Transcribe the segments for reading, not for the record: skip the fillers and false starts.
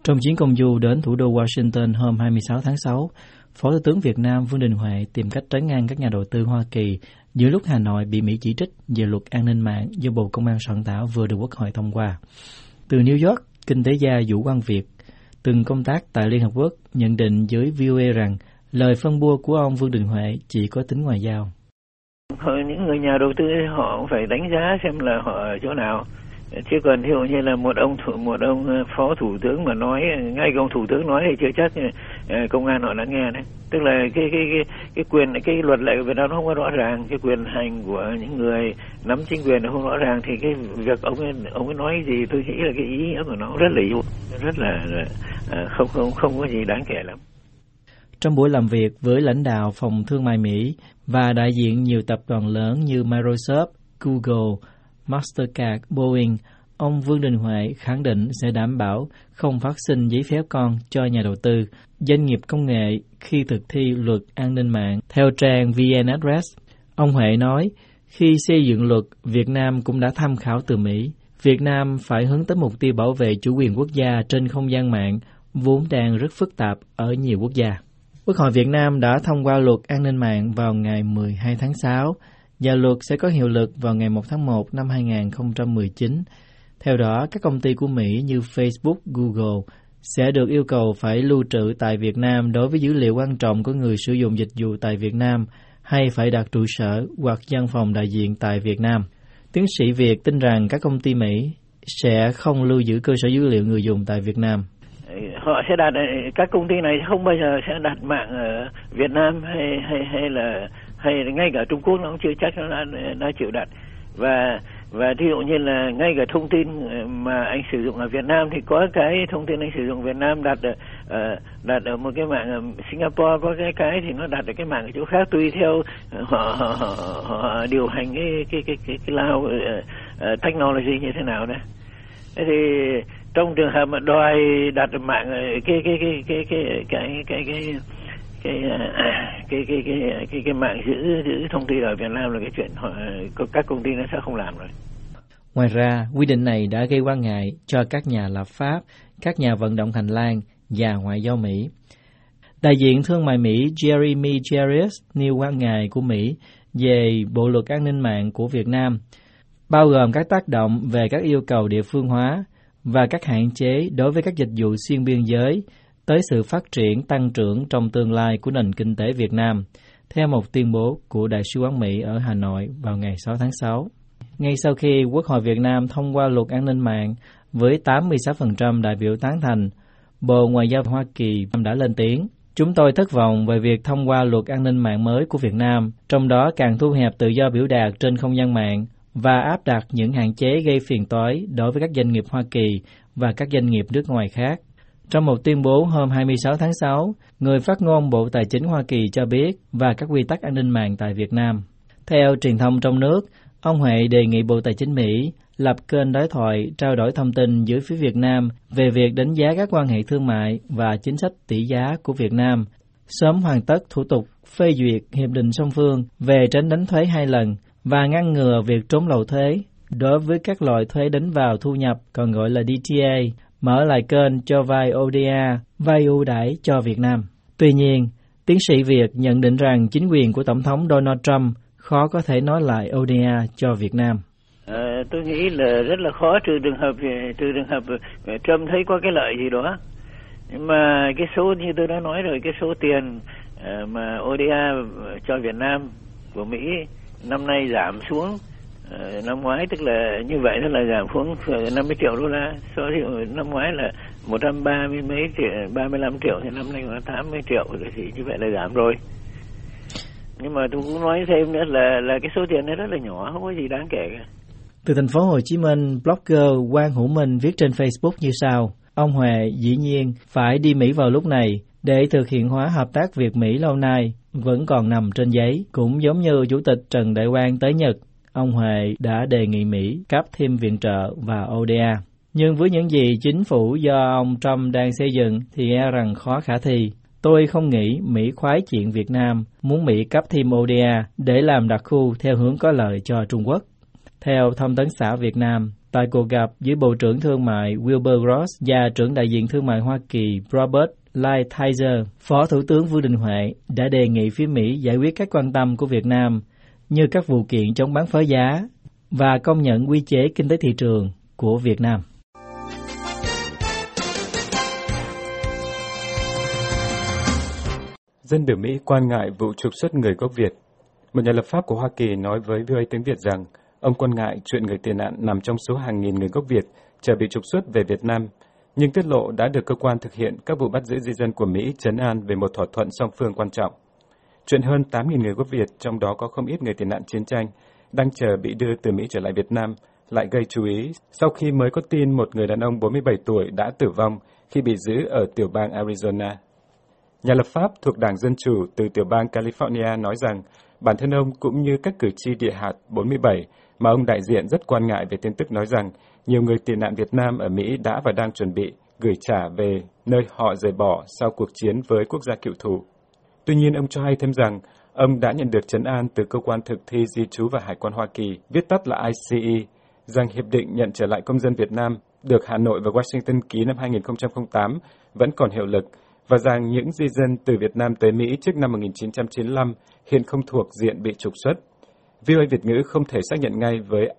Trong chuyến công du đến thủ đô Washington hôm 26 tháng 6, Phó Thủ tướng Việt Nam Vương Đình Huệ tìm cách trấn an các nhà đầu tư Hoa Kỳ giữa lúc Hà Nội bị Mỹ chỉ trích về luật an ninh mạng do Bộ Công an soạn thảo vừa được Quốc hội thông qua. Từ New York, kinh tế gia Vũ Quang Việt, từng công tác tại Liên Hợp Quốc, nhận định với VOA rằng lời phân bua của ông Vương Đình Huệ chỉ có tính ngoại giao. Những người nhà đầu tư họ cũng phải đánh giá xem là họ ở chỗ nào. Chứ còn ví dụ như là một ông phó thủ tướng mà nói, ngay ông thủ tướng nói thì chưa chắc công an họ đã nghe đấy. Tức là cái quyền, cái luật lệ của Việt Nam nó không có rõ ràng, cái quyền hành của những người nắm chính quyền nó không rõ ràng, thì cái việc ông ấy nói gì tôi nghĩ là cái ý nghĩa của nó rất là không có gì đáng kể lắm. Trong buổi làm việc với lãnh đạo Phòng Thương mại Mỹ và đại diện nhiều tập đoàn lớn như Microsoft, Google, Mastercard, Boeing, ông Vương Đình Huệ khẳng định sẽ đảm bảo không phát sinh giấy phép con cho nhà đầu tư, doanh nghiệp công nghệ khi thực thi luật an ninh mạng. Theo trang VN Address, ông Huệ nói, khi xây dựng luật, Việt Nam cũng đã tham khảo từ Mỹ. Việt Nam phải hướng tới mục tiêu bảo vệ chủ quyền quốc gia trên không gian mạng, vốn đang rất phức tạp ở nhiều quốc gia. Quốc hội Việt Nam đã thông qua luật an ninh mạng vào ngày 12 tháng 6, và luật sẽ có hiệu lực vào ngày 1 tháng 1 năm 2019. Theo đó, các công ty của Mỹ như Facebook, Google sẽ được yêu cầu phải lưu trữ tại Việt Nam đối với dữ liệu quan trọng của người sử dụng dịch vụ tại Việt Nam hay phải đặt trụ sở hoặc văn phòng đại diện tại Việt Nam. Tiến sĩ Việt tin rằng các công ty Mỹ sẽ không lưu giữ cơ sở dữ liệu người dùng tại Việt Nam. Họ sẽ đặt, các công ty này không bao giờ sẽ đặt mạng ở Việt Nam hay ngay cả Trung Quốc nó cũng chưa chắc nó đã chịu đặt. Và ví dụ như là ngay cả thông tin mà anh sử dụng ở Việt Nam thì có cái thông tin anh sử dụng Việt Nam đặt ở một cái mạng ở Singapore, có cái thì nó đặt ở cái mạng ở chỗ khác, tùy theo họ điều hành cái cloud technology như thế nào đấy. Thế thì trong trường hợp mà đòi đặt mạng cái mạng giữ thông tin ở Việt Nam là cái chuyện các công ty nó sẽ không làm rồi. Ngoài ra, quy định này đã gây quan ngại cho các nhà lập pháp, các nhà vận động hành lang và ngoại giao Mỹ. Đại diện thương mại Mỹ Jeremy Jarius nêu quan ngại của Mỹ về bộ luật an ninh mạng của Việt Nam, bao gồm các tác động về các yêu cầu địa phương hóa và các hạn chế đối với các dịch vụ xuyên biên giới tới sự phát triển tăng trưởng trong tương lai của nền kinh tế Việt Nam, theo một tuyên bố của Đại sứ quán Mỹ ở Hà Nội vào ngày 6 tháng 6. Ngay sau khi Quốc hội Việt Nam thông qua luật an ninh mạng với 86% đại biểu tán thành, Bộ Ngoại giao Hoa Kỳ đã lên tiếng. Chúng tôi thất vọng về việc thông qua luật an ninh mạng mới của Việt Nam, trong đó càng thu hẹp tự do biểu đạt trên không gian mạng và áp đặt những hạn chế gây phiền toái đối với các doanh nghiệp Hoa Kỳ và các doanh nghiệp nước ngoài khác. Trong một tuyên bố hôm 26 tháng 6, người phát ngôn Bộ Tài chính Hoa Kỳ cho biết và các quy tắc an ninh mạng tại Việt Nam. Theo truyền thông trong nước, ông Huệ đề nghị Bộ Tài chính Mỹ lập kênh đối thoại trao đổi thông tin giữa phía Việt Nam về việc đánh giá các quan hệ thương mại và chính sách tỷ giá của Việt Nam, sớm hoàn tất thủ tục phê duyệt hiệp định song phương về tránh đánh thuế 2 lần và ngăn ngừa việc trốn lậu thuế đối với các loại thuế đánh vào thu nhập còn gọi là DTA, mở lại kênh cho vay ODA, vay ưu đãi cho Việt Nam. Tuy nhiên, tiến sĩ Việt nhận định rằng chính quyền của Tổng thống Donald Trump khó có thể nói lại ODA cho Việt Nam. Tôi nghĩ là rất là khó, trừ trường hợp Trump thấy có cái lợi gì đó. Nhưng mà cái số như tôi đã nói rồi, cái số tiền mà ODA cho Việt Nam của Mỹ năm nay giảm xuống năm ngoái, tức là như vậy, tức là giảm xuống 50 triệu đô la, so với năm ngoái là 130 mấy triệu, 35 triệu thì năm nay có 80 triệu, thì như vậy là giảm rồi. Nhưng mà tôi cũng nói thêm nữa là cái số tiền này rất là nhỏ, không có gì đáng kể cả. Từ thành phố Hồ Chí Minh, blogger Quang Hữu Minh viết trên Facebook như sau: ông Huệ dĩ nhiên phải đi Mỹ vào lúc này để thực hiện hóa hợp tác Việt-Mỹ lâu nay vẫn còn nằm trên giấy. Cũng giống như Chủ tịch Trần Đại Quang tới Nhật, ông Huệ đã đề nghị Mỹ cấp thêm viện trợ và ODA. Nhưng với những gì chính phủ do ông Trump đang xây dựng thì e rằng khó khả thi. Tôi không nghĩ Mỹ khoái chuyện Việt Nam muốn Mỹ cấp thêm ODA để làm đặc khu theo hướng có lợi cho Trung Quốc. Theo Thông tấn xã Việt Nam, tại cuộc gặp giữa Bộ trưởng Thương mại Wilbur Ross và trưởng đại diện Thương mại Hoa Kỳ Robert Lighthizer, Phó Thủ tướng Vương Đình Huệ đã đề nghị phía Mỹ giải quyết các quan tâm của Việt Nam như các vụ kiện chống bán phá giá và công nhận quy chế kinh tế thị trường của Việt Nam. Dân biểu Mỹ quan ngại vụ trục xuất người gốc Việt. Một nhà lập pháp của Hoa Kỳ nói với VOA tiếng Việt rằng ông quan ngại chuyện người tị nạn nằm trong số hàng nghìn người gốc Việt chờ bị trục xuất về Việt Nam, nhưng tiết lộ đã được cơ quan thực hiện các vụ bắt giữ di dân của Mỹ trấn an về một thỏa thuận song phương quan trọng. Chuyện hơn 8.000 người gốc Việt, trong đó có không ít người tị nạn chiến tranh, đang chờ bị đưa từ Mỹ trở lại Việt Nam, lại gây chú ý sau khi mới có tin một người đàn ông 47 tuổi đã tử vong khi bị giữ ở tiểu bang Arizona. Nhà lập pháp thuộc Đảng Dân Chủ từ tiểu bang California nói rằng bản thân ông cũng như các cử tri địa hạt 47 mà ông đại diện rất quan ngại về tin tức nói rằng nhiều người tị nạn Việt Nam ở Mỹ đã và đang chuẩn bị gửi trả về nơi họ rời bỏ sau cuộc chiến với quốc gia cựu thù. Tuy nhiên, ông cho hay thêm rằng ông đã nhận được trấn an từ Cơ quan Thực thi Di trú và Hải quan Hoa Kỳ, viết tắt là ICE, rằng hiệp định nhận trở lại công dân Việt Nam được Hà Nội và Washington ký năm 2008 vẫn còn hiệu lực, và rằng những di dân từ Việt Nam tới Mỹ trước năm 1995 hiện không thuộc diện bị trục xuất. VOA Việt ngữ không thể xác nhận ngay với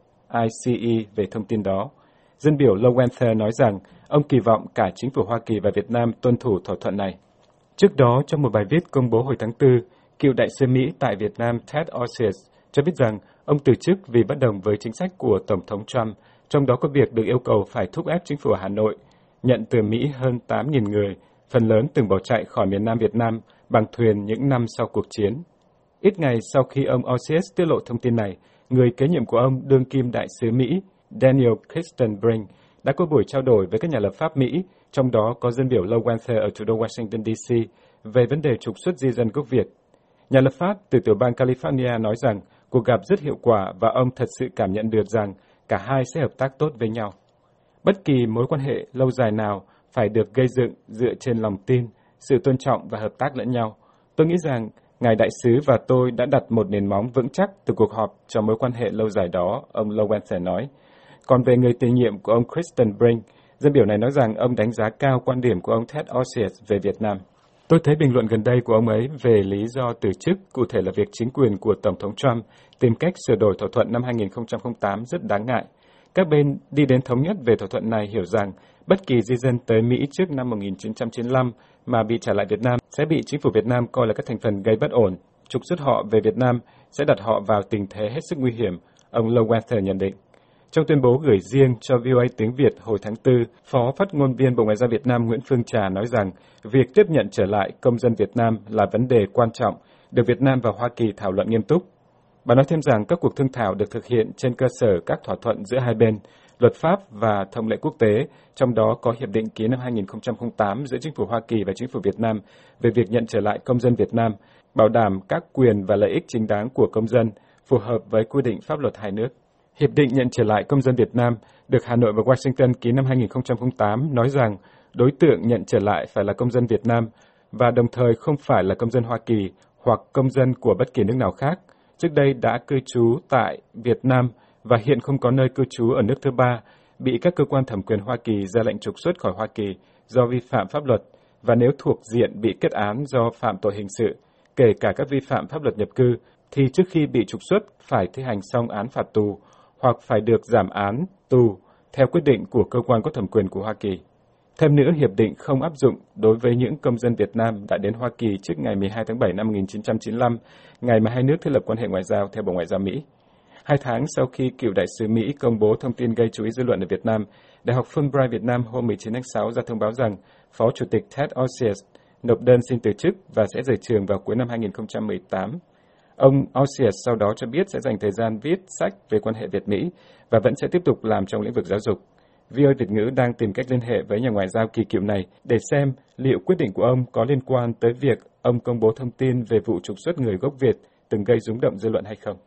ICE về thông tin đó. Dân biểu Lowenther nói rằng ông kỳ vọng cả chính phủ Hoa Kỳ và Việt Nam tuân thủ thỏa thuận này. Trước đó, trong một bài viết công bố hồi tháng 4, cựu đại sứ Mỹ tại Việt Nam Ted Osius cho biết rằng ông từ chức vì bất đồng với chính sách của Tổng thống Trump, trong đó có việc được yêu cầu phải thúc ép chính phủ Hà Nội nhận từ Mỹ hơn 8.000 người, phần lớn từng bỏ chạy khỏi miền Nam Việt Nam bằng thuyền những năm sau cuộc chiến. Ít ngày sau khi ông Osius tiết lộ thông tin này, người kế nhiệm của ông, đương kim đại sứ Mỹ Daniel Christenbrink, đã có buổi trao đổi với các nhà lập pháp Mỹ, trong đó có dân biểu Lowenther ở thủ đô Washington, D.C., về vấn đề trục xuất di dân gốc Việt. Nhà lập pháp từ tiểu bang California nói rằng cuộc gặp rất hiệu quả và ông thật sự cảm nhận được rằng cả hai sẽ hợp tác tốt với nhau. Bất kỳ mối quan hệ lâu dài nào phải được gây dựng dựa trên lòng tin, sự tôn trọng và hợp tác lẫn nhau. Tôi nghĩ rằng Ngài Đại sứ và tôi đã đặt một nền móng vững chắc từ cuộc họp cho mối quan hệ lâu dài đó, ông Lowenther nói. Còn về người tiền nhiệm của ông Christenbrink, dân biểu này nói rằng ông đánh giá cao quan điểm của ông Ted Osius về Việt Nam. Tôi thấy bình luận gần đây của ông ấy về lý do từ chức, cụ thể là việc chính quyền của Tổng thống Trump tìm cách sửa đổi thỏa thuận năm 2008 rất đáng ngại. Các bên đi đến thống nhất về thỏa thuận này hiểu rằng bất kỳ di dân tới Mỹ trước năm 1995 mà bị trả lại Việt Nam sẽ bị chính phủ Việt Nam coi là các thành phần gây bất ổn. Trục xuất họ về Việt Nam sẽ đặt họ vào tình thế hết sức nguy hiểm, ông Lowenther nhận định. Trong tuyên bố gửi riêng cho VOA tiếng Việt hồi tháng 4, Phó Phát ngôn viên Bộ Ngoại giao Việt Nam Nguyễn Phương Trà nói rằng việc tiếp nhận trở lại công dân Việt Nam là vấn đề quan trọng, được Việt Nam và Hoa Kỳ thảo luận nghiêm túc. Bà nói thêm rằng các cuộc thương thảo được thực hiện trên cơ sở các thỏa thuận giữa hai bên, luật pháp và thông lệ quốc tế, trong đó có hiệp định ký năm 2008 giữa chính phủ Hoa Kỳ và chính phủ Việt Nam về việc nhận trở lại công dân Việt Nam, bảo đảm các quyền và lợi ích chính đáng của công dân, phù hợp với quy định pháp luật hai nước. Hiệp định nhận trở lại công dân Việt Nam được Hà Nội và Washington ký năm 2008 nói rằng đối tượng nhận trở lại phải là công dân Việt Nam và đồng thời không phải là công dân Hoa Kỳ hoặc công dân của bất kỳ nước nào khác, trước đây đã cư trú tại Việt Nam và hiện không có nơi cư trú ở nước thứ ba, bị các cơ quan thẩm quyền Hoa Kỳ ra lệnh trục xuất khỏi Hoa Kỳ do vi phạm pháp luật và nếu thuộc diện bị kết án do phạm tội hình sự, kể cả các vi phạm pháp luật nhập cư, thì trước khi bị trục xuất phải thi hành xong án phạt tù hoặc phải được giảm án tù theo quyết định của cơ quan có thẩm quyền của Hoa Kỳ. Thêm nữa, hiệp định không áp dụng đối với những công dân Việt Nam đã đến Hoa Kỳ trước ngày 12 tháng 7 năm 1995, ngày mà hai nước thiết lập quan hệ ngoại giao theo Bộ Ngoại giao Mỹ. 2 tháng sau khi cựu đại sứ Mỹ công bố thông tin gây chú ý dư luận ở Việt Nam, Đại học Fulbright Việt Nam hôm 19 tháng 6 ra thông báo rằng Phó Chủ tịch Ted Osius nộp đơn xin từ chức và sẽ rời trường vào cuối năm 2018. Ông Osius sau đó cho biết sẽ dành thời gian viết sách về quan hệ Việt-Mỹ và vẫn sẽ tiếp tục làm trong lĩnh vực giáo dục. VOA Việt ngữ đang tìm cách liên hệ với nhà ngoại giao kỳ cựu này để xem liệu quyết định của ông có liên quan tới việc ông công bố thông tin về vụ trục xuất người gốc Việt từng gây rúng động dư luận hay không.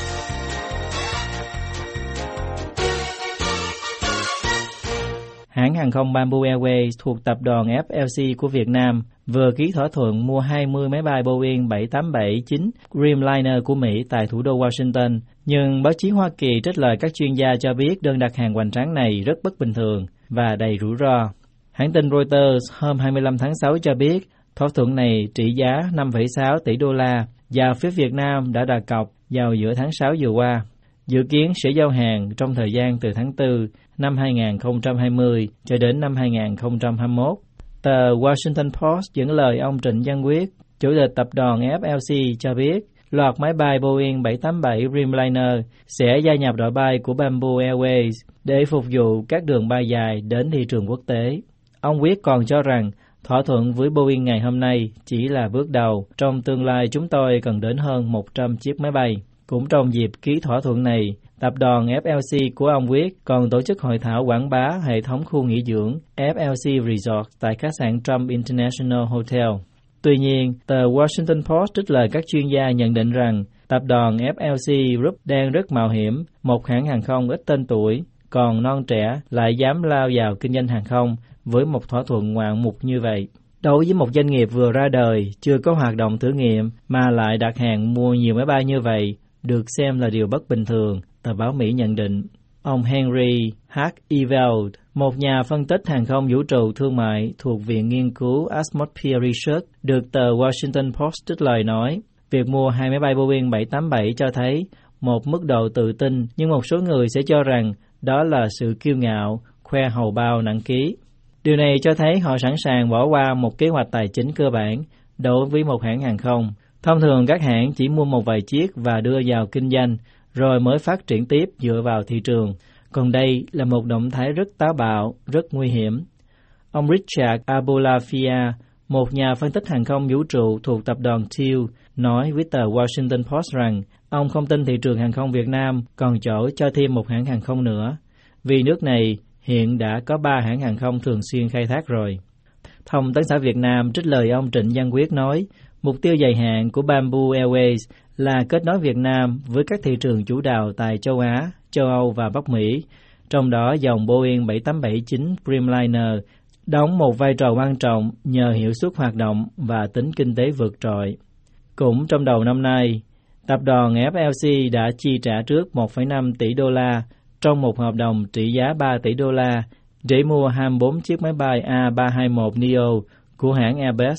Hãng hãng hàng không Bamboo Airways thuộc tập đoàn FLC của Việt Nam vừa ký thỏa thuận mua 20 máy bay Boeing 787-9 Dreamliner của Mỹ tại thủ đô Washington, nhưng báo chí Hoa Kỳ trích lời các chuyên gia cho biết đơn đặt hàng hoành tráng này rất bất bình thường và đầy rủi ro. Hãng tin Reuters hôm 25 tháng 6 cho biết thỏa thuận này trị giá 5,6 tỷ đô la và phía Việt Nam đã đặt cọc vào giữa tháng 6 vừa qua. Dự kiến sẽ giao hàng trong thời gian từ tháng 4 năm 2020 cho đến năm 2021. Tờ Washington Post dẫn lời ông Trịnh Văn Quyết, chủ tịch tập đoàn FLC cho biết loạt máy bay Boeing 787 Dreamliner sẽ gia nhập đội bay của Bamboo Airways để phục vụ các đường bay dài đến thị trường quốc tế. Ông Quyết còn cho rằng thỏa thuận với Boeing ngày hôm nay chỉ là bước đầu. Trong tương lai chúng tôi cần đến hơn 100 chiếc máy bay. Cũng trong dịp ký thỏa thuận này, tập đoàn FLC của ông Quyết còn tổ chức hội thảo quảng bá hệ thống khu nghỉ dưỡng FLC Resort tại khách sạn Trump International Hotel. Tuy nhiên, tờ Washington Post trích lời các chuyên gia nhận định rằng tập đoàn FLC Group đang rất mạo hiểm, một hãng hàng không ít tên tuổi, còn non trẻ lại dám lao vào kinh doanh hàng không với một thỏa thuận ngoạn mục như vậy. Đối với một doanh nghiệp vừa ra đời, chưa có hoạt động thử nghiệm mà lại đặt hàng mua nhiều máy bay như vậy, được xem là điều bất bình thường, tờ báo Mỹ nhận định. Ông Henry H. Ewald, một nhà phân tích hàng không vũ trụ thương mại thuộc Viện Nghiên cứu Atmosphere Research, được tờ Washington Post trích lời nói, việc mua hai máy bay Boeing 787 cho thấy một mức độ tự tin, nhưng một số người sẽ cho rằng đó là sự kiêu ngạo, khoe hầu bao nặng ký. Điều này cho thấy họ sẵn sàng bỏ qua một kế hoạch tài chính cơ bản đối với một hãng hàng không. Thông thường các hãng chỉ mua một vài chiếc và đưa vào kinh doanh, rồi mới phát triển tiếp dựa vào thị trường. Còn đây là một động thái rất táo bạo, rất nguy hiểm. Ông Richard Aboulafia, một nhà phân tích hàng không vũ trụ thuộc tập đoàn Teal, nói với tờ Washington Post rằng ông không tin thị trường hàng không Việt Nam còn chỗ cho thêm một hãng hàng không nữa, vì nước này hiện đã có 3 hãng hàng không thường xuyên khai thác rồi. Thông tấn xã Việt Nam trích lời ông Trịnh Văn Quyết nói, mục tiêu dài hạn của Bamboo Airways là kết nối Việt Nam với các thị trường chủ đạo tại châu Á, châu Âu và Bắc Mỹ, trong đó dòng Boeing 787-9 Dreamliner đóng một vai trò quan trọng nhờ hiệu suất hoạt động và tính kinh tế vượt trội. Cũng trong đầu năm nay, tập đoàn FLC đã chi trả trước 1,5 tỷ đô la trong một hợp đồng trị giá 3 tỷ đô la để mua 24 chiếc máy bay A321neo của hãng Airbus.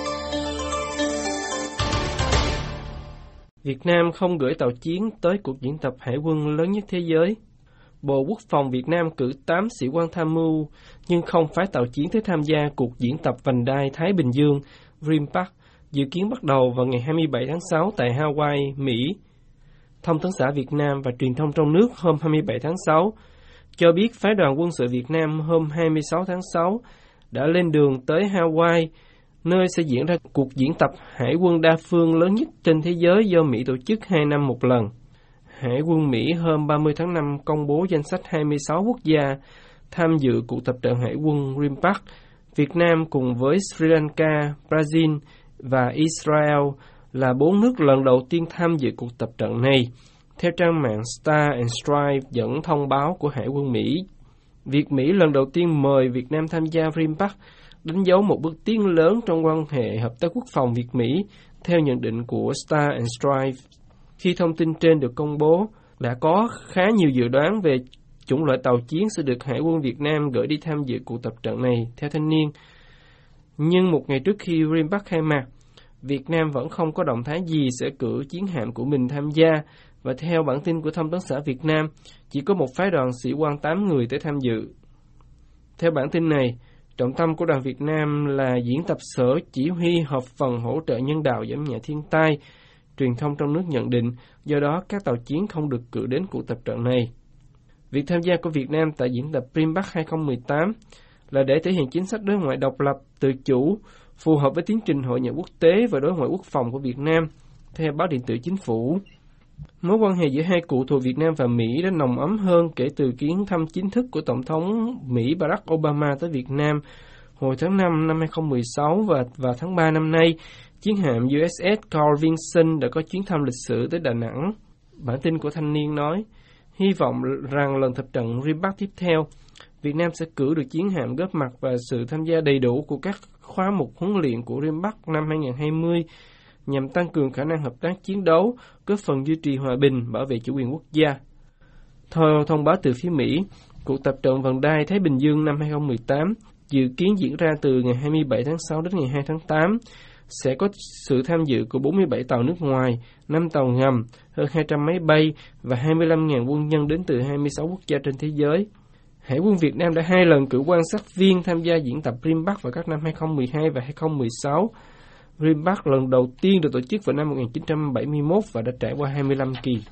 Việt Nam không gửi tàu chiến tới cuộc diễn tập hải quân lớn nhất thế giới. Bộ Quốc phòng Việt Nam cử 8 sĩ quan tham mưu, nhưng không phái tàu chiến tới tham gia cuộc diễn tập vành đai Thái Bình Dương RIMPAC dự kiến bắt đầu vào ngày 27 tháng 6 tại Hawaii, Mỹ. Thông tấn xã Việt Nam và truyền thông trong nước hôm 27 tháng 6 cho biết phái đoàn quân sự Việt Nam hôm 26 tháng 6 đã lên đường tới Hawaii, nơi sẽ diễn ra cuộc diễn tập hải quân đa phương lớn nhất trên thế giới do Mỹ tổ chức 2 năm một lần. Hải quân Mỹ hôm 30 tháng 5 công bố danh sách 26 quốc gia tham dự cuộc tập trận hải quân RIMPAC. Việt Nam cùng với Sri Lanka, Brazil và Israel là 4 nước lần đầu tiên tham dự cuộc tập trận này, theo trang mạng Star and Stripe dẫn thông báo của Hải quân Mỹ. Việc Mỹ lần đầu tiên mời Việt Nam tham gia RIMPAC đánh dấu một bước tiến lớn trong quan hệ hợp tác quốc phòng Việt-Mỹ, theo nhận định của Star and Stripe. Khi thông tin trên được công bố, đã có khá nhiều dự đoán về chủng loại tàu chiến sẽ được Hải quân Việt Nam gửi đi tham dự cuộc tập trận này, theo Thanh niên. Nhưng một ngày trước khi RIMPAC khai mạc, Việt Nam vẫn không có động thái gì sẽ cử chiến hạm của mình tham gia, và theo bản tin của Thông tấn xã Việt Nam, chỉ có một phái đoàn sĩ quan 8 người tới tham dự. Theo bản tin này, trọng tâm của đoàn Việt Nam là diễn tập sở chỉ huy hợp phần hỗ trợ nhân đạo giảm nhẹ thiên tai. Truyền thông trong nước nhận định, do đó các tàu chiến không được cử đến cuộc tập trận này. Việc tham gia của Việt Nam tại diễn tập RIMPAC 2018 là để thể hiện chính sách đối ngoại độc lập, tự chủ, phù hợp với tiến trình hội nhập quốc tế và đối ngoại quốc phòng của Việt Nam, theo báo điện tử Chính phủ. Mối quan hệ giữa hai cụ thuộc Việt Nam và Mỹ đã nồng ấm hơn kể từ chuyến thăm chính thức của Tổng thống Mỹ Barack Obama tới Việt Nam hồi tháng 5 năm 2016 và tháng 3 năm nay, chiến hạm USS Carl Vinson đã có chuyến thăm lịch sử tới Đà Nẵng. Bản tin của Thanh niên nói, hy vọng rằng lần tập trận RIMPAC tiếp theo, Việt Nam sẽ cử được chiến hạm góp mặt và sự tham gia đầy đủ của các khóa mục huấn luyện của RIMPAC năm 2020 nhằm tăng cường khả năng hợp tác chiến đấu, góp phần duy trì hòa bình, bảo vệ chủ quyền quốc gia. Theo thông báo từ phía Mỹ, cuộc tập trận vành đai Thái Bình Dương năm 2018 dự kiến diễn ra từ ngày 27 tháng 6 đến ngày 2 tháng 8, sẽ có sự tham dự của 47 tàu nước ngoài, 5 tàu ngầm, hơn 200 máy bay và 25.000 quân nhân đến từ 26 quốc gia trên thế giới. Hải quân Việt Nam đã 2 lần cử quan sát viên tham gia diễn tập RIMPAC vào các năm 2012 và 2016. RIMPAC lần đầu tiên được tổ chức vào năm 1971 và đã trải qua 25 kỳ.